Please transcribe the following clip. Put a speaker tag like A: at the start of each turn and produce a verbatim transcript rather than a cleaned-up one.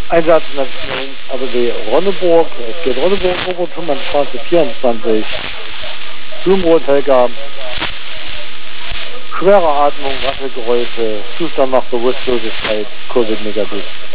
A: Einsatznation A B W Ronneburg. Es geht Ronneburg, Robert Schumann-Straße vierundzwanzig. Blumenrot-Helga. Schwere Atmung, Rasselgeräusche, Zustand nach Bewusstlosigkeit, Covid negativ.